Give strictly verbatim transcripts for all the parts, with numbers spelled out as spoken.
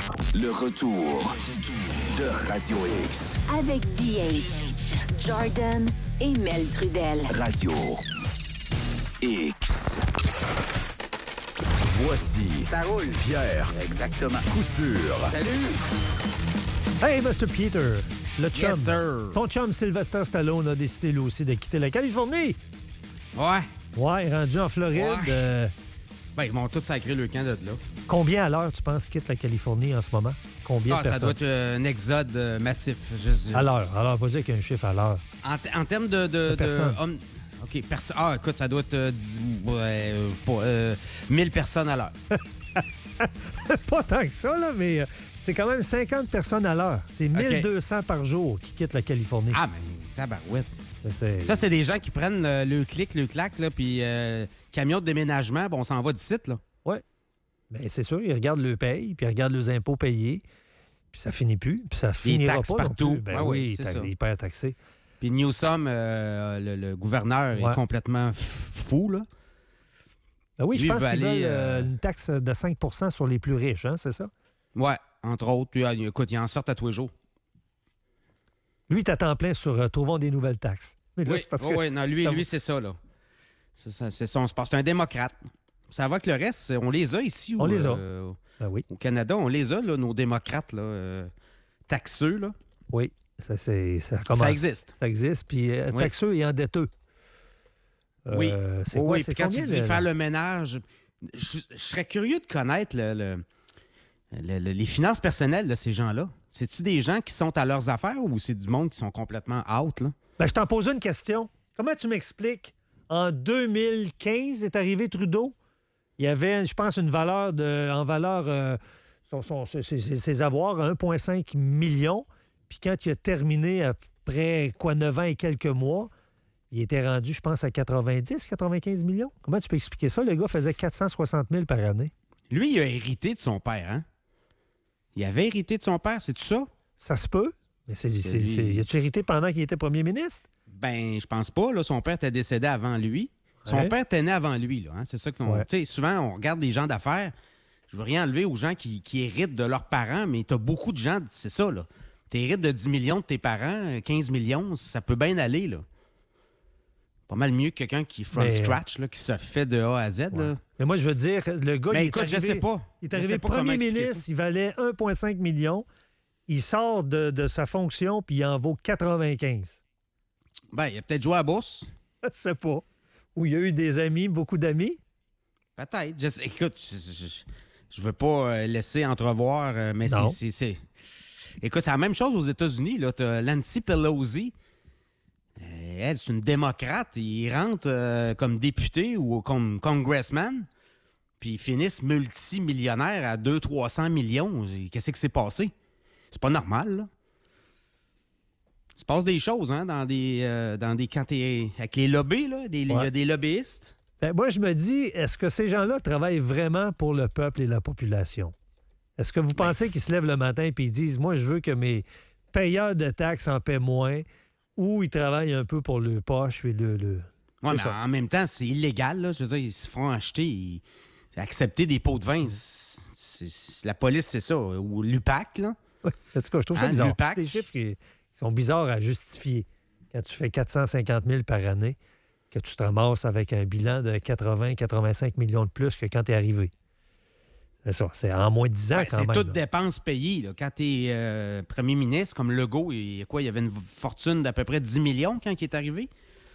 Le retour de Radio X. Avec D H, Jordan et Mel Trudel. Radio X. Voici. Ça roule. Pierre. Exactement. Couture. Salut. Hey, mister Peter. Le chum. Yes, sir. Ton chum Sylvester Stallone a décidé lui aussi de quitter la Californie. Ouais. Ouais, rendu en Floride. Ouais. euh, Ben, ils m'ont tous sacré le camp de là. combien à l'heure, tu penses, quitte la Californie en ce moment? Combien Ah, de ça personnes? doit être euh, un exode euh, massif. Je sais. À l'heure. Alors, vas-y avec un chiffre à l'heure. En, t- en termes de... de, De personnes. de hommes- OK, perso- ah, écoute, ça doit être euh, dix, ouais, euh, pour, euh, mille personnes à l'heure. Pas tant que ça, là, mais euh, c'est quand même cinquante personnes à l'heure. C'est mille deux cents par jour qui quittent la Californie. Ah, ben, tabarouette. C'est- Ça, c'est des gens qui prennent le, le clic, le clac, là, puis euh, camion de déménagement, bon, on s'en va d'ici, là. Ouais. Mais c'est sûr, ils regardent le paye, puis ils regardent les impôts payés, puis ça finit plus, puis ça finira taxes pas non partout. plus. Ben Ah oui, oui, c'est t'as- ça. hyper taxé. Puis Newsom, euh, le, le gouverneur, Ouais. est complètement f- fou, là. Ben oui, je Lui, pense il veut qu'ils aller, veulent euh, euh, une taxe de cinq pour cent sur les plus riches, hein, c'est ça? Ouais, entre autres. Puis, euh, écoute, il en sort à tous les jours. Lui, t'as temps plein sur euh, trouvons des nouvelles taxes. Mais là, Oui, c'est parce oui, que... oui, non, lui, ça- lui c'est ça, là. C'est, ça, c'est son sport. C'est un démocrate. Ça va que le reste, on les a ici. On au, les a. euh, Ben oui, au Canada, on les a, là, nos démocrates, là, euh, taxeux, là. oui, ça, c'est, ça commence. Ça existe. Ça existe, puis euh, Oui. taxeux et endetteux. Oui. Euh, c'est Oh, quoi, oui, c'est puis quand tu combien, dis le- faire le ménage, je, je serais curieux de connaître le, le- le- le- les finances personnelles de ces gens-là. C'est-tu des gens qui sont à leurs affaires ou c'est du monde qui sont complètement out, là? Ben, je t'en pose une question. Comment tu m'expliques, en deux mille quinze est arrivé Trudeau, il y avait, je pense, une valeur de, en valeur, euh, son, son- ses, ses- ses avoirs à un virgule cinq million, puis quand il a terminé après, quoi, neuf ans et quelques mois, il était rendu, je pense, à quatre-vingt-dix, quatre-vingt-quinze millions. Comment tu peux expliquer ça? Le gars faisait quatre cent soixante mille par année. Lui, il a hérité de son père, hein? Il avait hérité de son père, c'est tout ça? Ça se peut, mais c'est, c'est, lui- c'est- il a-tu hérité pendant qu'il était premier ministre? Ben, je pense pas. Là, son père était décédé avant lui. Son Ouais. père était né avant lui. Là, hein. C'est ça qu'on. Ouais. Tu sais, souvent, on regarde des gens d'affaires. Je veux rien enlever aux gens qui, qui héritent de leurs parents, mais t'as beaucoup de gens, c'est ça, là. T'hérites de dix millions de tes parents, quinze millions, ça peut bien aller, là. Pas mal mieux que quelqu'un qui, from Mais- scratch, là, qui se fait de A à Z, là. Mais moi, je veux dire, le gars, Mais il écoute, est je arrivé, sais pas. il est Je arrivé sais pas comment premier expliquer ministre, ça. il valait un virgule cinq million. Il sort de, de sa fonction, puis il en vaut quatre-vingt-quinze. Ben, il a peut-être joué à la bourse. Je sais pas. Ou il y a eu des amis, beaucoup d'amis. Peut-être. Je sais- écoute, je, je, je veux pas euh, laisser entrevoir, euh, mais c'est, Non. c'est, c'est- Écoute, c'est la même chose aux États-Unis. Là. T'as Nancy Pelosi. Euh, elle, c'est une démocrate. Il rentre euh, comme député ou comme congressman, puis ils finissent multimillionnaires à deux cents trois cents millions. Qu'est-ce qui s'est passé? C'est pas normal, là. Il se passe des choses, hein, dans des... euh, dans des quand t'es avec les lobbies, là. des- Il y Ouais. a des lobbyistes. Ben, moi, je me dis, est-ce que ces gens-là travaillent vraiment pour le peuple et la population? Est-ce que vous Ben, pensez qu'ils se lèvent le matin et ils disent, moi, je veux que mes payeurs de taxes en paient moins, ou ils travaillent un peu pour le poche et le... le... Oui, C'est mais ça. en même temps, c'est illégal. Là. Je veux dire, ils se font acheter, ils- accepter des pots de vin. c'est- c'est- la police, c'est ça. Ou l'U P A C, là. Oui, en tout cas, je trouve ça Hein, bizarre. l'U P A C. C'est des chiffres qui, qui sont bizarres à justifier. Quand tu fais quatre cent cinquante mille par année, que tu te ramasses avec un bilan de quatre-vingts à quatre-vingt-cinq millions de plus que quand tu es arrivé. C'est ça. C'est en moins de dix ans Ben, quand c'est même. toutes là. dépenses payées. Là. Quand tu es premier ministre, comme Legault, il, quoi, il y avait une fortune d'à peu près dix millions quand il est arrivé.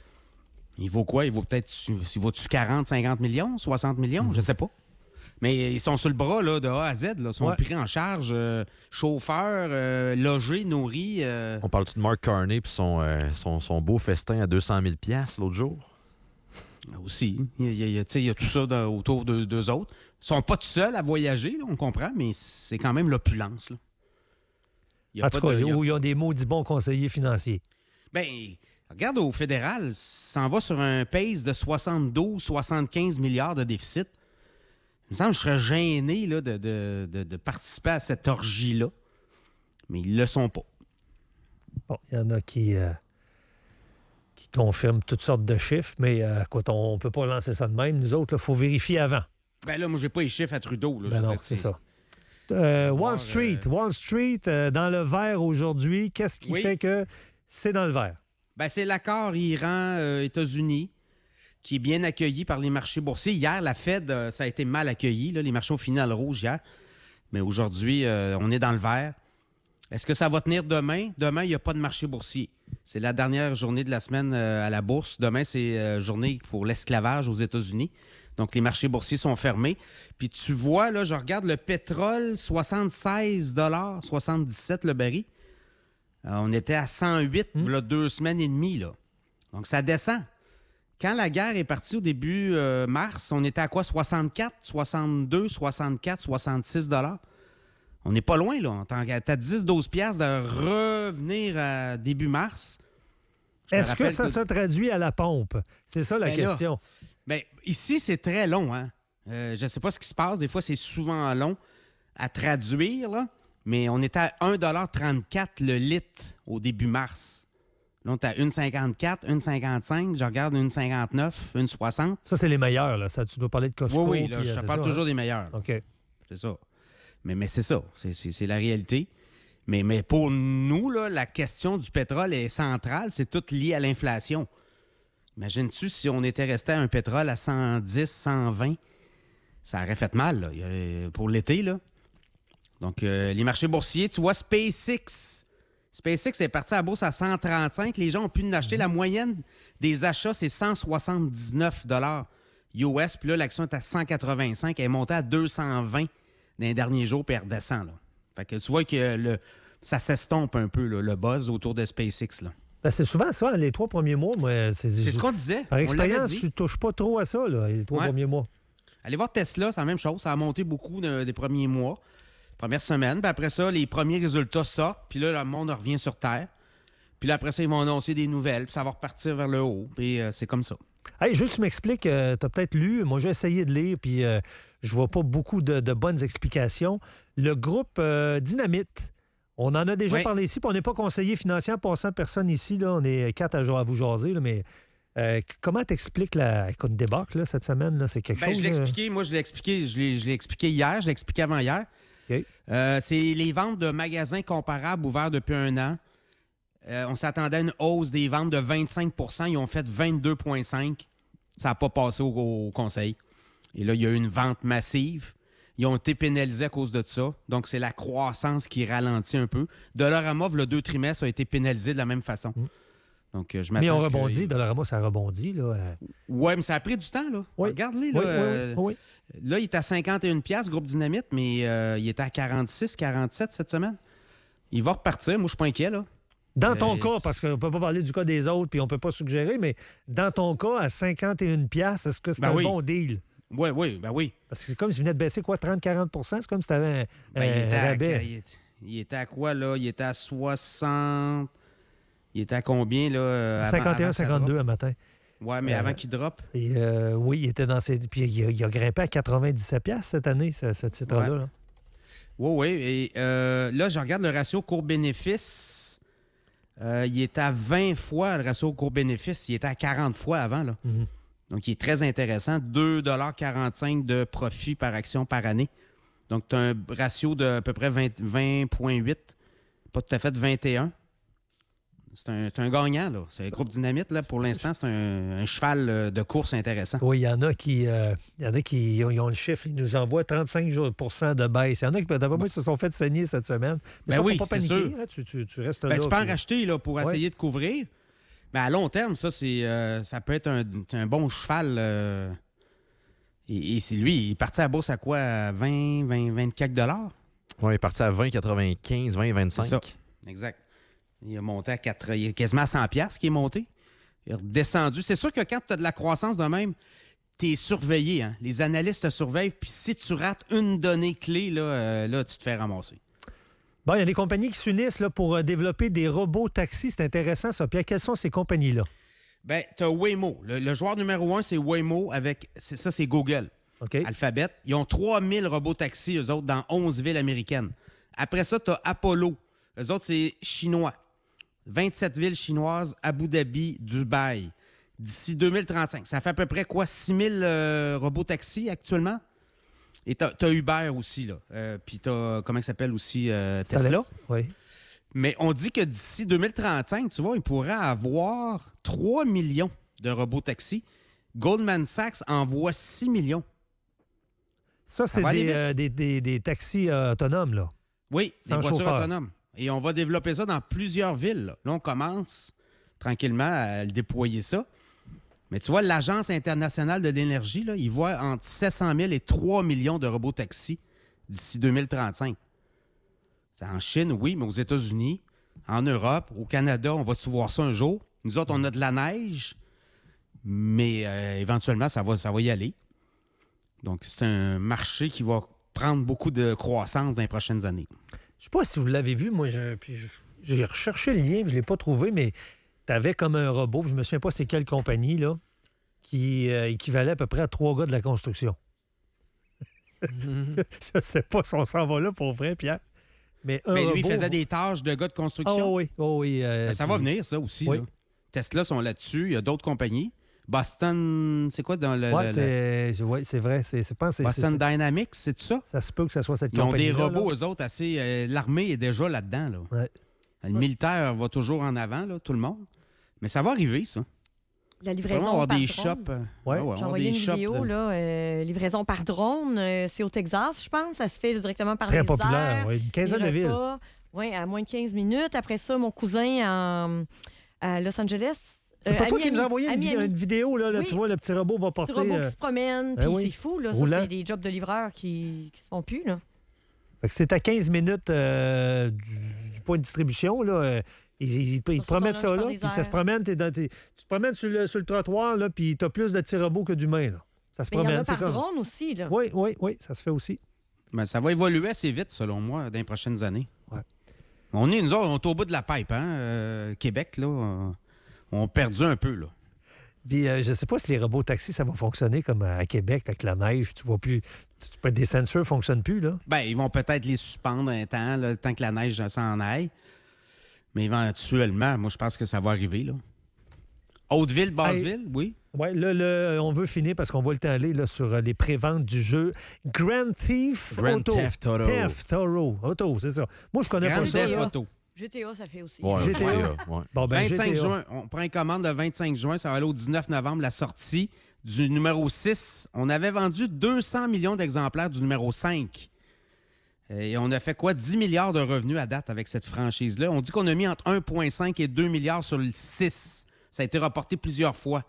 Il vaut quoi? Il vaut peut-être il vaut-tu quarante, cinquante millions, soixante millions? Mm-hmm. Je sais pas. Mais ils sont sur le bras là, de A à Z. Là. Ils sont Ouais. pris en charge. euh, chauffeurs, euh, logés, nourris. euh, On parle-tu de Mark Carney et son, euh, son, son beau festin à deux cent mille dollars l'autre jour? Aussi. Il y a, il y a- tu sais, il y a tout ça dans- autour de- d'eux autres. Ils sont pas tout seuls à voyager, là, on comprend, mais c'est quand même l'opulence. Là. Il y a En pas tout cas, de- il y a- où ils ont des maudits bons conseillers financiers. Ben, regarde au fédéral, ça en va sur un pace de soixante-douze, soixante-quinze milliards de déficit. Il me semble que je serais gêné là, de, de- de- de participer à cette orgie-là. Mais ils le sont pas. Bon, il y en a qui, euh, qui confirment toutes sortes de chiffres, mais euh, écoute, on ne peut pas lancer ça de même. Nous autres, il faut vérifier avant. Ben là, moi, j'ai pas les chiffres à Trudeau. Là, Ben Je non, sais, c'est ça. Euh, Wall voir, Street, euh, Wall Street euh, dans le vert aujourd'hui. Qu'est-ce qui Oui. fait que c'est dans le vert? Ben, c'est l'accord Iran-États-Unis qui est bien accueilli par les marchés boursiers. Hier, la Fed, euh, ça a été mal accueilli. Là. Les marchés ont fini dans le rouge hier. Mais aujourd'hui, euh, on est dans le vert. Est-ce que ça va tenir demain? Demain, il n'y a pas de marché boursier. C'est la dernière journée de la semaine euh, à la bourse. Demain, c'est euh, journée pour l'esclavage aux États-Unis. Donc, les marchés boursiers sont fermés. Puis tu vois, là, je regarde le pétrole, soixante-seize dollars, soixante-dix-sept le baril. Euh, on était à cent huit, Mmh. là, deux semaines et demie, là. Donc, ça descend. Quand la guerre est partie au début euh, mars, on était à quoi? soixante-quatre, soixante-deux, soixante-quatre, soixante-six dollars. On n'est pas loin, là. T'as dix douze piastres de revenir à début mars. Je te Est-ce que rappelle ça se traduit à la pompe? C'est ça la Ben là, question. Ben, ici, c'est très long, hein. Euh, je ne sais pas ce qui se passe. Des fois, c'est souvent long à traduire, là. Mais on était à un dollar trente-quatre le litre au début mars. Là, on est à un virgule cinquante-quatre, un virgule cinquante-cinq. Je regarde un virgule cinquante-neuf, un virgule soixante. Ça, c'est les meilleurs. Là. Ça, tu dois parler de Costco. Oui, oui, là, puis, je euh, te c'est parle ça, toujours hein? des meilleurs. OK. C'est ça. Mais, mais c'est ça. C'est, c'est, c'est la réalité. Mais, mais pour nous, là, la question du pétrole est centrale. C'est tout lié à l'inflation. Imagines-tu si on était resté à un pétrole à cent dix, cent vingt, ça aurait fait mal là, pour l'été. Là. Donc, euh, les marchés boursiers, tu vois, SpaceX. SpaceX est parti à la bourse à cent trente-cinq. Les gens ont pu en acheter. La moyenne des achats, c'est cent soixante-dix-neuf dollars U S. Puis là, l'action est à cent quatre-vingt-cinq. Elle est montée à deux cent vingt dans les derniers jours, puis elle redescend. Là. Fait que tu vois que le, ça s'estompe un peu, là, le buzz autour de SpaceX. Là. Ben, c'est souvent ça, les trois premiers mois. Moi, c'est, C'est ce qu'on disait. Par On l'avait expérience, dit. tu ne touches pas trop à ça, là, les trois Ouais. premiers mois. Allez voir Tesla, c'est la même chose. Ça a monté beaucoup de- des premiers mois, premières semaines. Puis après ça, les premiers résultats sortent. Puis là, le monde revient sur Terre. Puis là, après ça, ils vont annoncer des nouvelles. Puis ça va repartir vers le haut. Puis euh, c'est comme ça. Hey, juste tu m'expliques, euh, tu as peut-être lu, moi j'ai essayé de lire, puis euh, je vois pas beaucoup de, de bonnes explications. Le groupe euh, Dynamite, on en a déjà Oui. parlé ici, puis on n'est pas conseiller financier en passant personne ici, là, on est quatre à, à vous jaser, là, mais euh, comment t'expliques la écoute, débâcle là, cette semaine? Là, c'est quelque Ben, chose? je l'ai là? expliqué, moi je l'ai expliqué, je l'ai, je l'ai expliqué hier, je l'ai expliqué avant hier. OK. Euh, c'est les ventes de magasins comparables ouverts depuis un an. Euh, on s'attendait à une hausse des ventes de vingt-cinq pour cent. Ils ont fait vingt-deux virgule cinq. Ça n'a pas passé au, au conseil. Et là, il y a eu une vente massive. Ils ont été pénalisés à cause de ça. Donc, c'est la croissance qui ralentit un peu. Dollarama, le deux trimestres, a été pénalisé de la même façon. Mm. Donc, euh, je m'attends Mais on à ce que- rebondit, Dollarama, ça rebondit. Là. euh. Ouais, mais ça a pris du temps, là. Oui. Regarde-les, Oui, là. oui, euh, oui, oui. Là, il est à cinquante et un piastres, groupe Dynamite, mais euh, il était à quarante-six, quarante-sept cette semaine. Il va repartir. Moi, je suis pas inquiet, là. Dans ton Euh, cas, c'est- parce qu'on ne peut pas parler du cas des autres, puis on ne peut pas suggérer, mais dans ton cas, à cinquante et un piastres, est-ce que c'est Ben un oui. bon deal? Oui, oui, ben oui. Parce que c'est comme si tu venais de baisser quoi, trente à quarante pour cent? C'est comme si tu avais un, Ben, il, un était à, rabais. il, était, il était à quoi, là? Il était à soixante... Il était à combien, là? euh, avant- cinquante et un avant que ça cinquante-deux drop? un matin. Ouais, mais Euh, avant qu'il drop. Et, euh, oui, il était dans ses. Puis il a, il a grimpé à quatre-vingt-dix-sept piastres cette année, ce, ce titre-là. Ouais. là. Oui, oui. Et euh, là, je regarde le ratio court-bénéfice. Euh, il est à vingt fois, le ratio court-bénéfice. Il était à quarante fois avant, là. Mhm. Donc, il est très intéressant. deux virgule quarante-cinq de profit par action par année. Donc, tu as un ratio de à peu près vingt virgule huit. Pas tout à fait vingt et un. C'est un, c'est un gagnant, là. C'est un groupe Dynamite, là. Pour l'instant, c'est un, un cheval euh, de course intéressant. Oui, il y en a qui, euh, il y en a qui ont, ils ont le chiffre, ils nous envoient trente-cinq pour cent de baisse. Il y en a qui, d'après moi, se sont fait saigner cette semaine. Mais Ben ça, oui, faut pas c'est paniquer. sûr. Hein, tu, tu- tu restes Ben, là. tu peux en tu- racheter là, pour Ouais. essayer de couvrir. Mais à long terme, ça, c'est, euh, ça peut être un, c'est un bon cheval. euh, et, et c'est lui, il est parti à la bourse à quoi? À vingt, vingt, vingt-quatre dollars? Oui, il est parti à vingt, quatre-vingt-quinze, vingt, vingt-cinq. C'est ça. Exact. Il a monté à quatre, il est quasiment à cent piastres qui est monté. Il est redescendu. C'est sûr que quand tu as de la croissance de même, tu es surveillé. Hein? Les analystes te surveillent. Puis si tu rates une donnée clé, là, euh, là, tu te fais ramasser. Bon, il y a des compagnies qui s'unissent là, pour euh, développer des robots taxis. C'est intéressant, ça. Pierre, quelles sont ces compagnies-là? Ben, tu as Waymo. Le, le joueur numéro un, c'est Waymo avec. C'est, ça, c'est Google. OK? Alphabet. Ils ont trois mille robots taxis, eux autres, dans onze villes américaines. Après ça, tu as Apollo. Eux autres, c'est chinois. vingt-sept villes chinoises, Abu Dhabi, Dubaï. D'ici deux mille trente-cinq. Ça fait à peu près quoi? six mille euh, robots taxis actuellement? Et tu as Uber aussi, là. Euh, Puis tu as, comment ça s'appelle aussi, euh, Ça Tesla. l'est. Oui. Mais on dit que d'ici deux mille trente-cinq, tu vois, il pourrait avoir trois millions de robots taxis. Goldman Sachs envoie six millions. Ça, c'est va aller des, vite. euh, des, des, des taxis euh, autonomes, là. Oui, des Sans voitures chauffeur. autonomes. Et on va développer ça dans plusieurs villes. Là, Là, on commence tranquillement à le déployer ça. Mais tu vois, l'Agence internationale de l'énergie, là, il voit entre sept cent mille et trois millions de robots taxis d'ici deux mille trente-cinq. C'est en Chine, oui, mais aux États-Unis, en Europe, au Canada, on va-tu voir ça un jour? Nous autres, on a de la neige, mais euh, éventuellement, ça va, ça va y aller. Donc, c'est un marché qui va prendre beaucoup de croissance dans les prochaines années. Je sais pas si vous l'avez vu, moi, je- puis je- j'ai recherché le lien, puis je l'ai pas trouvé, mais tu avais comme un robot, je me souviens pas c'est quelle compagnie, là, qui euh, équivalait à peu près à trois gars de la construction. Je sais pas si on s'en va là pour vrai, Pierre. Mais, un Mais lui, il robot- faisait des tâches de gars de Ah construction. oui, oh, oui. euh, Ben, ça puis- va venir, ça aussi. Oui. là. Tesla sont là-dessus. Il y a d'autres compagnies. Boston, c'est quoi dans le. Ouais, le- le- c'est c'est- ouais, c'est vrai. C'est, c'est, pas- c'est- Boston c'est- Dynamics, c'est ça? ça se peut que ça soit cette Ils ont des compagnie. robots, eux autres, assez. euh, l'armée est déjà là-dedans. Là. Ouais. Le militaire va toujours en avant, là, tout le monde. Mais ça va arriver, ça. La Vraiment livraison avoir par des drone. shops. euh, Ouais. ouais, J'ai avoir envoyé des une shops vidéo, de- là, euh, livraison par drone. euh, c'est au Texas, je pense. Ça se fait directement par Très les populaire. airs. Ouais. Une quinzaine de Les villes. repas, oui, à moins de quinze minutes. Après ça, mon cousin en- à Los Angeles. C'est pas euh, toi à qui nous Miami, as envoyé à une, vi- Miami. une vidéo, là, là Oui. tu vois, le petit robot va porter... Petit robot euh, qui se promène, ben puis oui. c'est fou. Là. Ça, Roulant. c'est des jobs de livreurs qui, qui se font plus. Là. Fait que c'est à quinze minutes euh, du, du point de distribution, là. euh, Ils, ils- ils te Sur promettent ton ça, lunch là, par les puis ça airs. se promène, t'es dans tes- tu te promènes sur le, sur le trottoir, là, puis t'as plus de petits robots que d'humains, là. Ça se Mais il y en promène, a c'est par comme... drone aussi. Là. Oui, oui, oui, ça se fait aussi. Ben, ça va évoluer assez vite, selon moi, dans les prochaines années. Ouais. On est, nous autres, on est au bout de la pipe, hein? euh, Québec, là. On, on a perdu un peu, là. Puis euh, je sais pas si les robots taxis, ça va fonctionner comme à Québec, avec la neige, tu vois plus... Tu, tu peux, des sensors ne fonctionnent plus, là. Ben, ils vont peut-être les suspendre un temps, là, le temps que la neige s'en aille. Mais éventuellement, moi, je pense que ça va arriver, là. Hauteville, Basseville, oui. Oui, là, là, on veut finir parce qu'on voit le temps aller là, sur euh, les préventes du jeu Grand Theft Grand Auto. Theft Auto. Theft Auto. Auto, c'est ça. Moi, je connais Grande pas ça. Theft là. Auto. G T A, ça le fait aussi. Ouais, G T A. G T A, ouais. Bon, ben, vingt-cinq G T A. juin, on prend une commande le vingt-cinq juin, ça va aller au dix-neuf novembre, la sortie du numéro six. On avait vendu deux cents millions d'exemplaires du numéro cinq. Et on a fait quoi? dix milliards de revenus à date avec cette franchise-là. On dit qu'on a mis entre un virgule cinq et deux milliards sur le six. Ça a été reporté plusieurs fois.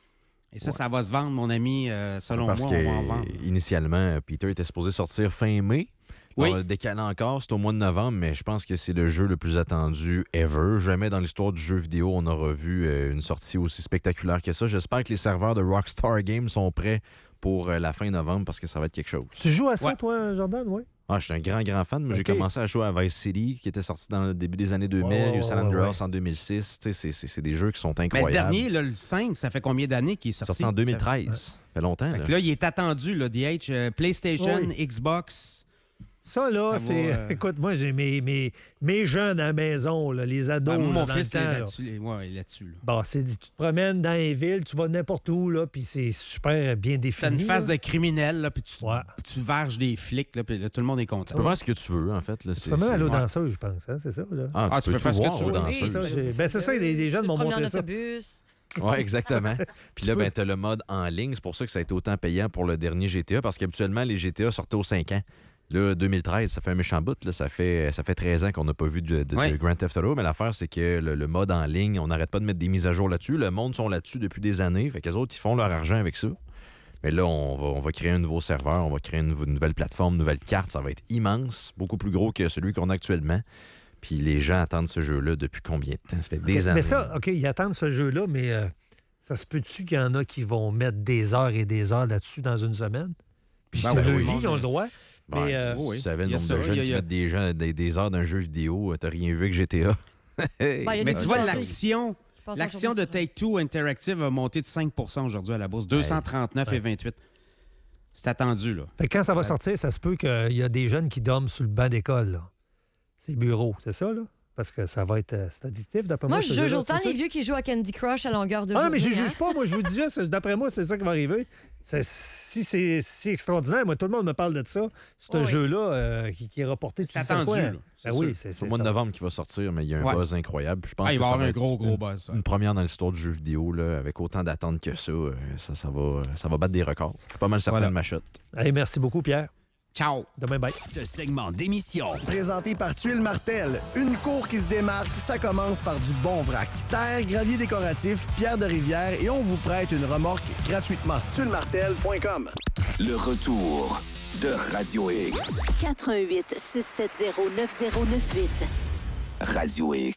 Et ça, Ouais. ça va se vendre, mon ami. euh, selon Parce moi, on va en vendre. que initialement, Peter était supposé sortir fin mai. Oui. On va le décaler encore, c'est au mois de novembre, mais je pense que c'est le jeu le plus attendu ever. Jamais dans l'histoire du jeu vidéo, on aura vu euh, une sortie aussi spectaculaire que ça. J'espère que les serveurs de Rockstar Games sont prêts pour euh, la fin novembre parce que ça va être quelque chose. Tu joues à ça, Ouais. toi, Jordan? Oui. Ah, je suis un grand, grand fan. Moi, J'ai Ok. commencé à jouer à Vice City, qui était sorti dans le début des années deux mille. Ouais, ouais, Il y a eu San ouais, Andreas ouais. en deux mille six. Tu sais, c'est- c'est c'est des jeux qui sont Mais le incroyables. dernier, là, le cinq, ça fait combien d'années qu'il est sorti? sorti en deux mille treize. Ça fait longtemps. Fait là. que là, il est attendu, là, D H. euh, PlayStation, Oui. Xbox. Ça, là, Ça c'est... va, euh, Écoute, moi, j'ai mes, mes, mes jeunes à la maison, là, les ados, Ah, moi, là, mon dans fils, le il est temps, là. là-dessus. Ouais, il est là-dessus. là. Bon, c'est, tu te promènes dans les villes, tu vas n'importe où, là, puis c'est super bien T'as défini. une face là. de criminel, là, puis tu, Ouais. tu verges des flics, là, puis là, tout le monde est content. Tu peux faire ce que tu veux, en fait. Là. Tu C'est- peux même c'est- aller aux ouais. danseuses, je pense, hein, c'est ça, là. Ah, Ah, tu, peux tout faire ce que voir tu aux veux. Oui, danseuses. ça, j'ai- ben, c'est ça, les, les jeunes Tu m'ont te promènes montré en ça. autobus. Oui, exactement. Puis là, peux- ben, tu as le mode en ligne. C'est pour ça que ça a été autant payant pour le dernier G T A, parce qu'habituellement, les G T A sortaient aux cinq ans. Là, deux mille treize, ça fait un méchant bout. Là. Ça, fait, ça fait treize ans qu'on n'a pas vu de, de- Ouais. de Grand Theft Auto. Mais l'affaire, c'est que le, le mode en ligne, on n'arrête pas de mettre des mises à jour là-dessus. Le monde sont là-dessus depuis des années. Fait qu'eux autres, ils font leur argent avec ça. Mais là, on va, on va créer un nouveau serveur, on va créer une, nou- nouvelle plateforme, une nouvelle carte. Ça va être immense, beaucoup plus gros que celui qu'on a actuellement. Puis les gens attendent ce jeu-là depuis combien de temps? Ça fait des OK, années. mais ça, OK, ils attendent ce jeu-là, mais euh, ça se peut-tu qu'il y en a qui vont mettre des heures et des heures là-dessus dans une semaine? Puis Ben c'est oui, leur oui. vie, ils ont le droit. Ouais, Mais, euh, si tu oui. savais le Il y a nombre ça, de jeunes il y a- qui il y a- mettent des, gens, des, des heures d'un jeu vidéo, t'as rien vu avec G T A. Ben, il Hey! y a Mais des tu vois, petits l'action, Je pense l'action de aujourd'hui, Take-Two Interactive a monté de cinq pour cent aujourd'hui à la bourse, deux cent trente-neuf et vingt-huit. C'est attendu, là. Fait que quand ça va Ouais. sortir, ça se peut qu'il y a des jeunes qui dorment sur le banc d'école, là. C'est bureau, c'est ça, là? parce que ça va être euh, c'est addictif, d'après moi. Moi, je ce juge jeu-là, autant c'est les ça? vieux qui jouent à Candy Crush à longueur de Ah, journée. mais je hein. juge pas. Moi, je vous dis juste, d'après moi, c'est ça qui va arriver. C'est- si c'est si extraordinaire, moi, tout le monde me parle de ça. C'est un Oui. jeu-là euh, qui, qui est reporté. tu C'est sais attendu, quoi. là. Ben C'est oui, sûr. c'est C'est c'est au mois de ça. novembre qu'il va sortir, mais il y a un Ouais. buzz incroyable. Puis Je pense Ah, il que va y ça avoir un être gros, gros une, buzz. ouais. une première dans l'histoire du jeu vidéo, là, avec autant d'attentes que ça. euh, Ça, ça, va, ça va battre des records. Je suis pas mal certain Voilà. de ma shot. Hey, merci beaucoup, Pierre. Ciao! Demain, bye. Ce segment d'émission Présenté par Tuile Martel, une cour qui se démarque, ça commence par du bon vrac. Terre, gravier décoratif, pierre de rivière et on vous prête une remorque gratuitement. tuile martel point com. le retour de Radio X. quatre un huit, six sept zéro, neuf zéro neuf huit. Radio X.